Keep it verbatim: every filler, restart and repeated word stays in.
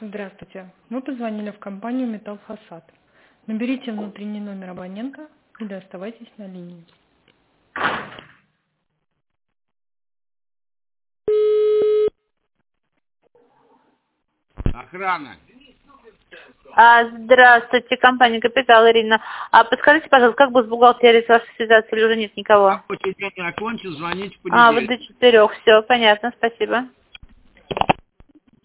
Здравствуйте. Вы позвонили в компанию «Металлфасад». Наберите внутренний номер абонента или оставайтесь на линии. Охрана. А, здравствуйте, компания «Капитал», Ирина. А подскажите, пожалуйста, как будет с бухгалтерией с вашей связаться или уже нет никого? Рабочий день окончен, звоните в А, вот понедельник. до четырех, все, понятно, спасибо.